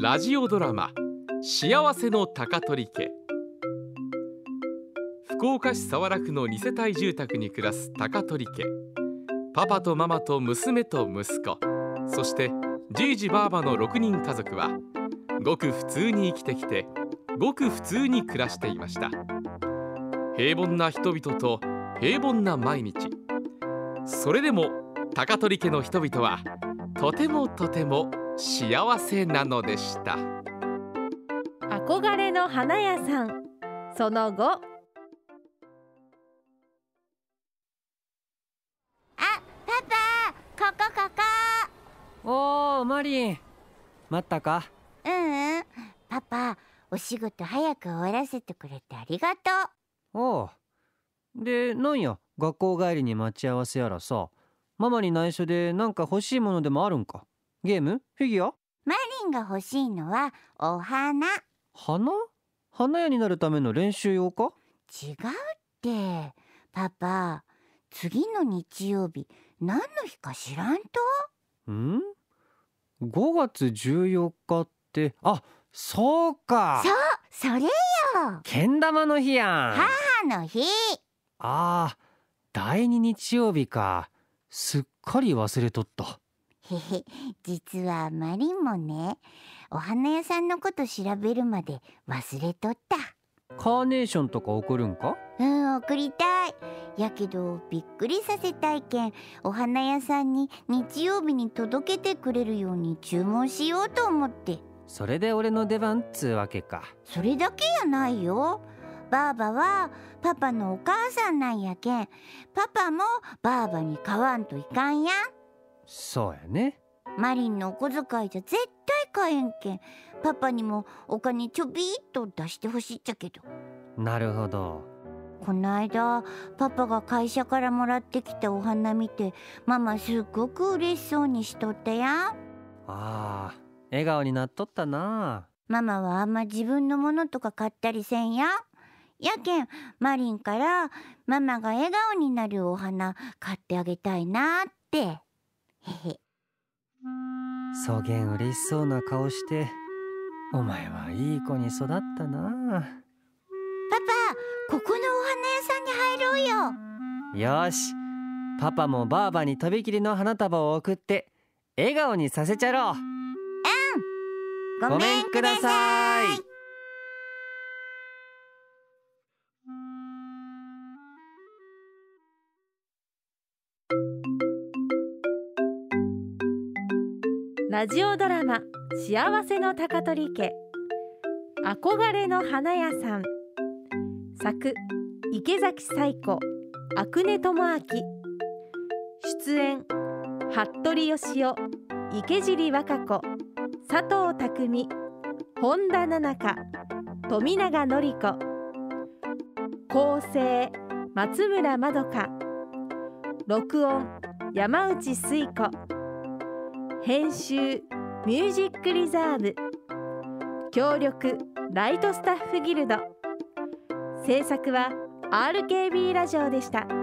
ラジオドラマ幸せの高取家。福岡市早良区の2世帯住宅に暮らす高取家。パパとママと娘と息子、そしてじいじばあばの6人家族はごく普通に生きてきて、ごく普通に暮らしていました。平凡な人々と平凡な毎日。それでも高取家の人々はとてもとても幸せなのでした。 憧れの花屋さん、その後。 パパ、ここ。 おー、マリン、待ったか？ パパ、お仕事早く終わらせてくれてありがとう。 おう。で、なんや、学校帰りに待ち合わせやらさ、ママに内緒でなんか欲しいものでもあるんか？ゲーム？フィギュア？ マリンが欲しいのはお花。 花？花屋になるための練習用か？ 違うって。パパ、次の日曜日何の日か知らんと ？5月14日って、あ、そうか。 それよ。 けん玉の日やん。 母の日。 ああ、第2日曜日か。すっかり忘れとった。 へへ、実はマリンもね、お花屋さんのこと調べるまで忘れとった。 カーネーションとか送るんか？ 送りたい。やけどびっくりさせたいけん、お花屋さんに日曜日に届けてくれるように注文しようと思って。 それで俺の出番っつうわけか。 それだけやないよ。ばあばはパパのお母さんなんやけん、パパもばあばに買わんといかんやん。 そうやね。 マリンのお小遣いじゃ絶対買えんけん、パパにもお金ちょびっと出してほしいっちゃけど。 なるほど。 この間パパが会社からもらってきたお花見て、ママすっごく嬉しそうにしとったやん。 ああ、笑顔になっとったな。 ママはあんま自分のものとか買ったりせんや。やけんマリンからママが笑顔になるお花買ってあげたいなって。へへ。 そげん嬉しそうな顔して、お前はいい子に育ったな。 パパ、ここのお花屋さんに入ろうよ。 よし、パパもばあばにとびきりの花束を送って笑顔にさせちゃろう。 ごめんください。 ラジオドラマ幸せの高取家、憧れの花屋さん。作池崎彩子、阿久根智明。出演服部義雄、池尻和歌子、佐藤匠、本田奈々香、富永典子。構成松村まどか。録音山内水子。編集ミュージックリザーブ。協力ライトスタッフギルド。制作は RKB ラジオでした。